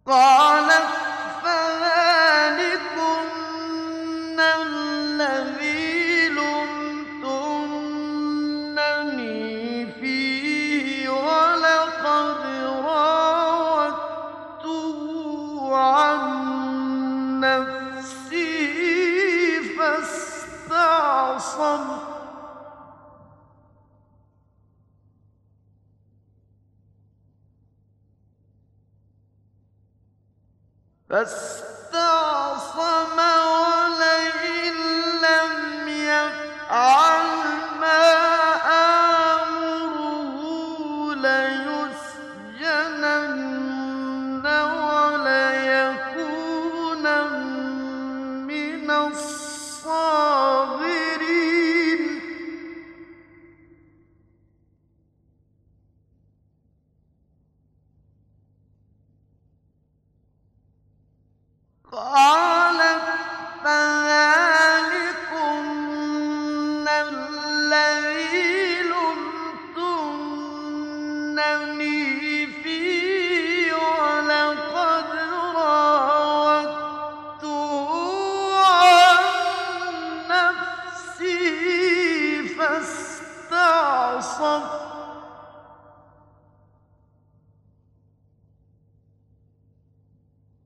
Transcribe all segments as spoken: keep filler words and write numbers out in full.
قالت فذلكن الذي لمتنني فيه ولقد راودته عن نفسه فاستعصم فاستعصم ولئن لم يفعل ما آمره ليسجنن وليكونا من الصاغرين قالت فذلكن الذي لمتنني فيه ولقد راودته عن نفسه فاستعصم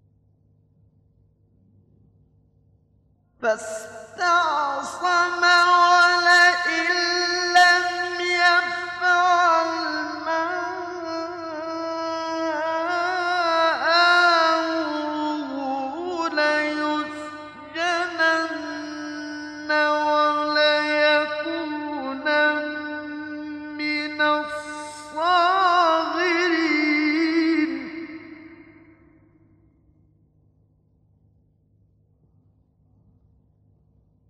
فاستعصم